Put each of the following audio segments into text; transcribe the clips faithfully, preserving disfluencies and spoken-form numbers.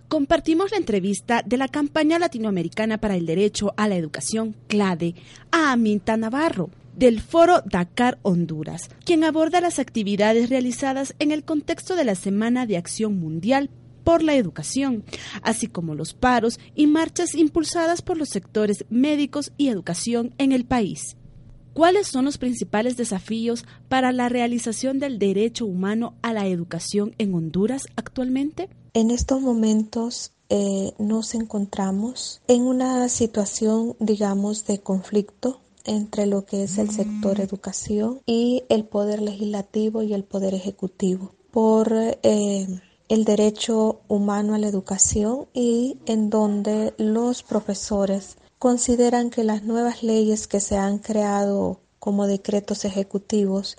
Compartimos la entrevista de la Campaña Latinoamericana para el Derecho a la Educación, CLADE, a Aminta Navarro, del Foro Dakar Honduras, quien aborda las actividades realizadas en el contexto de la Semana de Acción Mundial por la Educación, así como los paros y marchas impulsadas por los sectores médicos y educación en el país. ¿Cuáles son los principales desafíos para la realización del derecho humano a la educación en Honduras actualmente? En estos momentos eh, nos encontramos en una situación, digamos, de conflicto entre lo que es el sector educación y el poder legislativo y el poder ejecutivo por eh, el derecho humano a la educación, y en donde los profesores consideran que las nuevas leyes que se han creado como decretos ejecutivos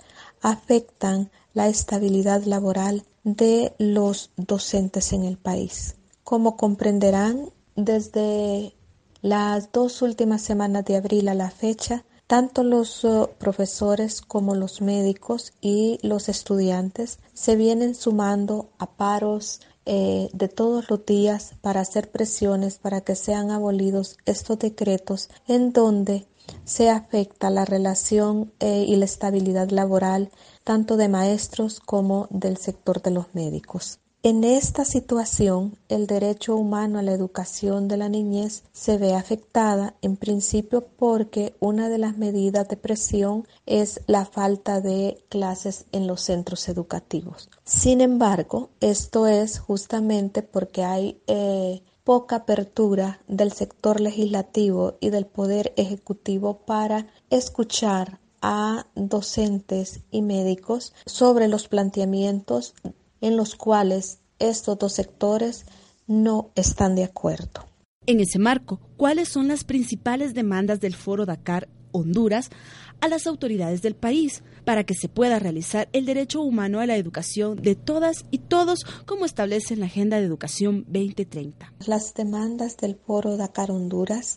afectan la estabilidad laboral de los docentes en el país. Como comprenderán, desde las dos últimas semanas de abril a la fecha, tanto los uh, profesores como los médicos y los estudiantes se vienen sumando a paros eh, de todos los días para hacer presiones para que sean abolidos estos decretos en donde se afecta la relación eh, y la estabilidad laboral tanto de maestros como del sector de los médicos. En esta situación, el derecho humano a la educación de la niñez se ve afectada en principio porque una de las medidas de presión es la falta de clases en los centros educativos. Sin embargo, esto es justamente porque hay eh, poca apertura del sector legislativo y del poder ejecutivo para escuchar a docentes y médicos sobre los planteamientos en los cuales estos dos sectores no están de acuerdo. En ese marco, ¿cuáles son las principales demandas del Foro Dakar Honduras a las autoridades del país para que se pueda realizar el derecho humano a la educación de todas y todos como establece en la Agenda de Educación veinte treinta? Las demandas del Foro Dakar Honduras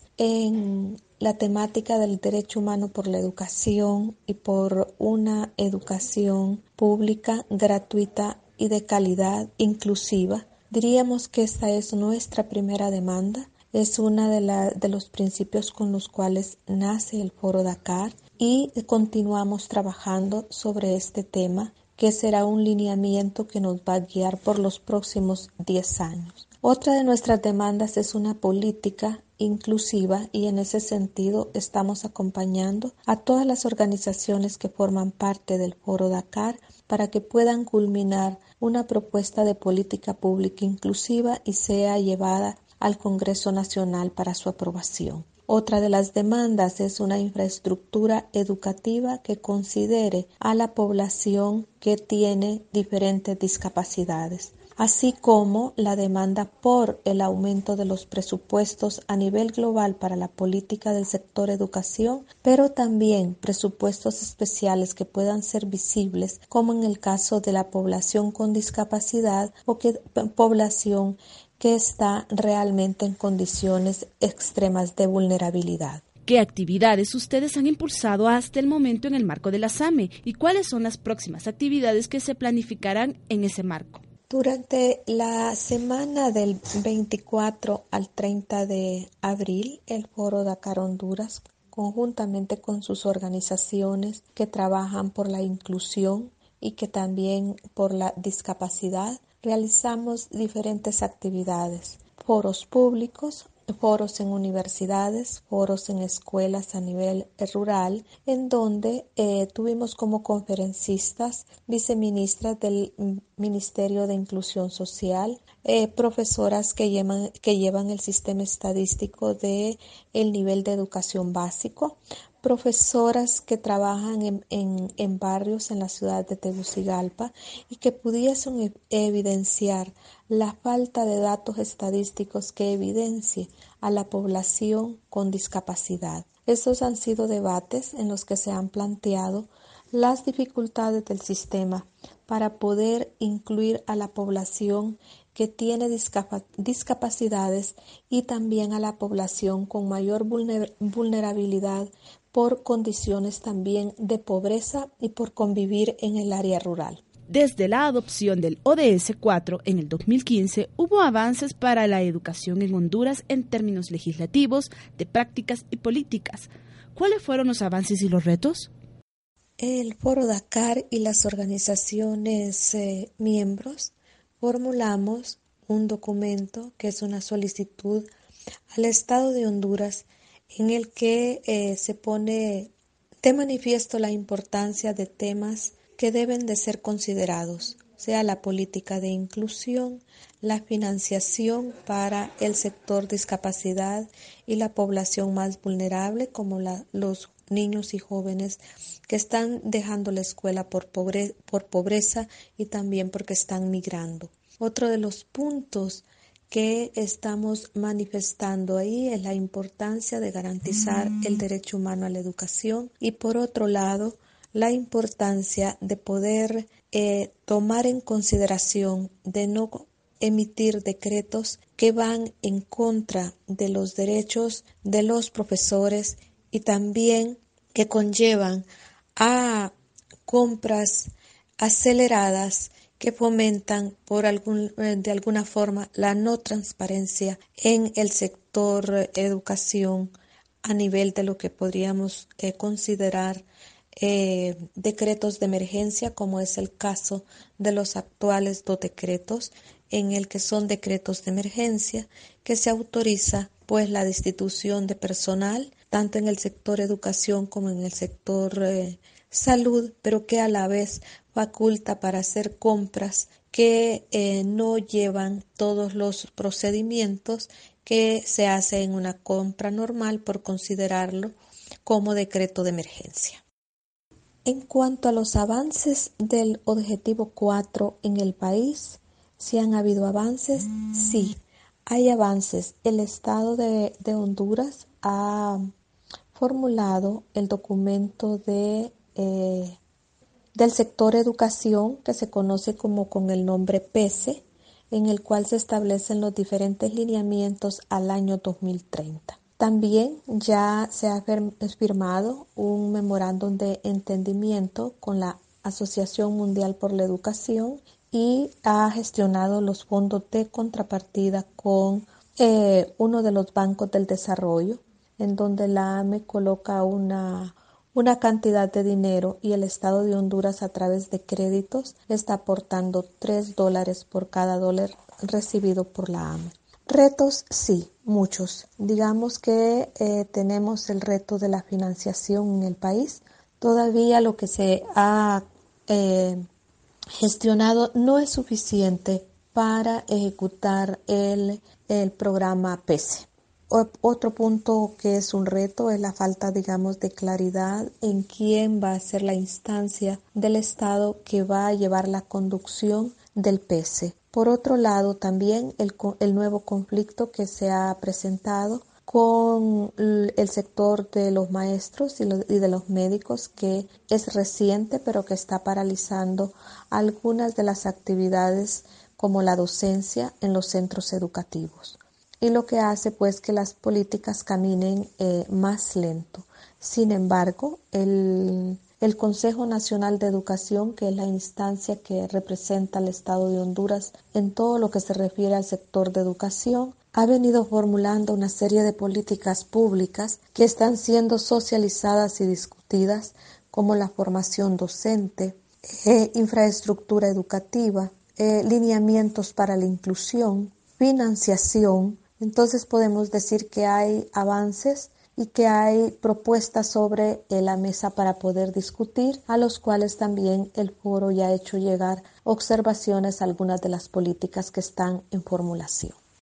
en la temática del derecho humano por la educación y por una educación pública, gratuita y de calidad inclusiva. Diríamos que esta es nuestra primera demanda, es una de, la, de los principios con los cuales nace el Foro Dakar, y continuamos trabajando sobre este tema, que será un lineamiento que nos va a guiar por los próximos diez años. Otra de nuestras demandas es una política inclusiva, y en ese sentido estamos acompañando a todas las organizaciones que forman parte del Foro Dakar para que puedan culminar una propuesta de política pública inclusiva y sea llevada al Congreso Nacional para su aprobación. Otra de las demandas es una infraestructura educativa que considere a la población que tiene diferentes discapacidades, así como la demanda por el aumento de los presupuestos a nivel global para la política del sector educación, pero también presupuestos especiales que puedan ser visibles, como en el caso de la población con discapacidad o que población que está realmente en condiciones extremas de vulnerabilidad. ¿Qué actividades ustedes han impulsado hasta el momento en el marco de la SAME y cuáles son las próximas actividades que se planificarán en ese marco? Durante la semana del veinticuatro al treinta de abril, el Foro Dakar Honduras, conjuntamente con sus organizaciones que trabajan por la inclusión y que también por la discapacidad, realizamos diferentes actividades, foros públicos, foros en universidades, foros en escuelas a nivel rural, en donde eh, tuvimos como conferencistas viceministras del Ministerio de Inclusión Social, eh, profesoras que llevan, que llevan el sistema estadístico de el nivel de educación básico, profesoras que trabajan en, en, en barrios en la ciudad de Tegucigalpa y que pudiesen evidenciar la falta de datos estadísticos que evidencie a la población con discapacidad. Estos han sido debates en los que se han planteado las dificultades del sistema para poder incluir a la población que tiene discap- discapacidades y también a la población con mayor vulner- vulnerabilidad por condiciones también de pobreza y por convivir en el área rural. Desde la adopción del O D S cuatro en el dos mil quince, hubo avances para la educación en Honduras en términos legislativos, de prácticas y políticas. ¿Cuáles fueron los avances y los retos? El Foro Dakar y las organizaciones eh, miembros formulamos un documento que es una solicitud al Estado de Honduras en el que eh, se pone de manifiesto la importancia de temas que deben de ser considerados, sea la política de inclusión, la financiación para el sector discapacidad y la población más vulnerable como la, los niños y jóvenes que están dejando la escuela por, pobre, por pobreza y también porque están migrando. Otro de los puntos que estamos manifestando ahí es la importancia de garantizar el derecho humano a la educación y por otro lado la importancia de poder eh, tomar en consideración de no emitir decretos que van en contra de los derechos de los profesores y también que conllevan a compras aceleradas que fomentan por algún, de alguna forma la no transparencia en el sector educación a nivel de lo que podríamos eh, considerar eh, decretos de emergencia, como es el caso de los actuales dos decretos, en el que son decretos de emergencia que se autoriza pues la destitución de personal tanto en el sector educación como en el sector eh, salud, pero que a la vez faculta para hacer compras que eh, no llevan todos los procedimientos que se hace en una compra normal por considerarlo como decreto de emergencia. En cuanto a los avances del objetivo cuatro en el país, ¿sí han habido avances? Sí, hay avances. El Estado de, de Honduras ha formulado el documento de eh, del sector educación que se conoce como con el nombre P E S E, en el cual se establecen los diferentes lineamientos al año dos mil treinta. También ya se ha firmado un memorándum de entendimiento con la Asociación Mundial por la Educación y ha gestionado los fondos de contrapartida con eh, uno de los bancos del desarrollo, en donde la A M E coloca una una cantidad de dinero y el Estado de Honduras a través de créditos está aportando tres dólares por cada dólar recibido por la A M E. Retos, sí, muchos. Digamos que eh, tenemos el reto de la financiación en el país. Todavía lo que se ha eh, gestionado no es suficiente para ejecutar el, el programa P E S E. Otro punto que es un reto es la falta, digamos, de claridad en quién va a ser la instancia del Estado que va a llevar la conducción del P E S E. Por otro lado, también el, el nuevo conflicto que se ha presentado con el sector de los maestros y, los, y de los médicos, que es reciente, pero que está paralizando algunas de las actividades como la docencia en los centros educativos. Y lo que hace pues que las políticas caminen eh, más lento. Sin embargo, el, el Consejo Nacional de Educación, que es la instancia que representa al Estado de Honduras en todo lo que se refiere al sector de educación, ha venido formulando una serie de políticas públicas que están siendo socializadas y discutidas, como la formación docente, eh, infraestructura educativa, eh, lineamientos para la inclusión, financiación. Entonces podemos decir que hay avances y que hay propuestas sobre la mesa para poder discutir, a los cuales también el foro ya ha hecho llegar observaciones a algunas de las políticas que están en formulación.